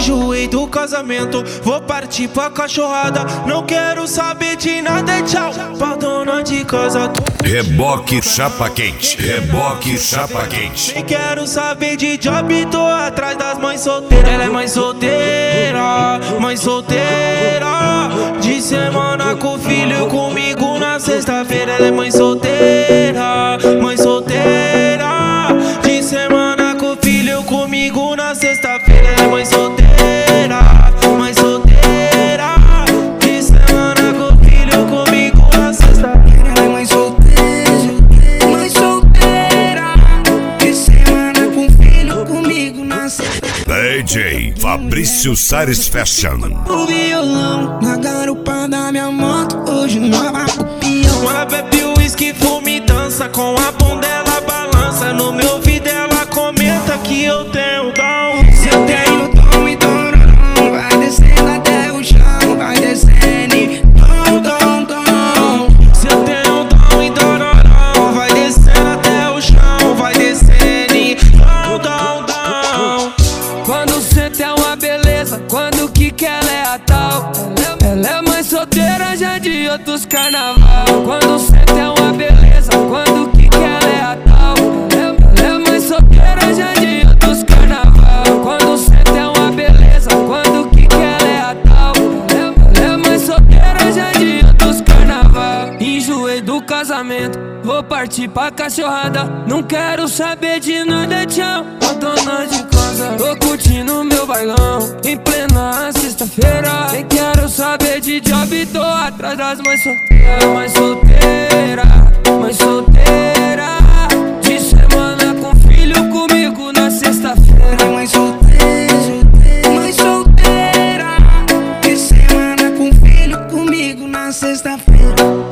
Enjoei do casamento, vou partir pra cachorrada. Não quero saber de nada, tchau pra dona de casa. Reboque chapa quente, reboque chapa quente. Nem quero saber de job, tô atrás das mães solteiras. Ela é mãe solteira, mãe solteira. De semana com o filho, comigo na sexta-feira. Ela é mãe solteira, mãe solteira. De semana com o filho, comigo na sexta-feira. Ela é mãe solteira, mãe solteira. De semana com o filho, comigo na sexta-feira. Ela é mãe solteira, mãe solteira. De semana com o filho, comigo na sexta-feira. DJ Fabrício Sares Fashion. O violão na garupa da minha moto, hoje nova o peão. Ela bebe uísque, fuma e dança, com a bunda ela balança. No meu ouvido ela comenta que eu tenho dom. Se eu tenho dom, então não. Vai descendo até o chão, vai descendo. Dom, dom, dom. Se eu tenho dom, então não. Vai descendo até o chão, vai descendo. Dom, dom, dom. Quando cê tem uma beleza, quando que ela é a tal. Ela é mãe solteira já de outros carnaval. Quando cê tem uma beleza, quando que ela é a tal. Ela é mãe solteira já de outros carnaval. Quando cê tem uma beleza, quando que ela é a tal. Ela é mãe solteira já de outros carnaval. Enjoei do casamento, vou partir pra cachorrada. Não quero saber de nada, tchau a dona de casa. Tô curtindo meu bailão em plena sexta-feira. Nem quero saber de job, tô atrás das mães solteiras. Mãe solteira, mãe solteira. De semana com filho, comigo na sexta-feira. Mãe solteira, mãe solteira. De semana com filho, comigo na sexta-feira.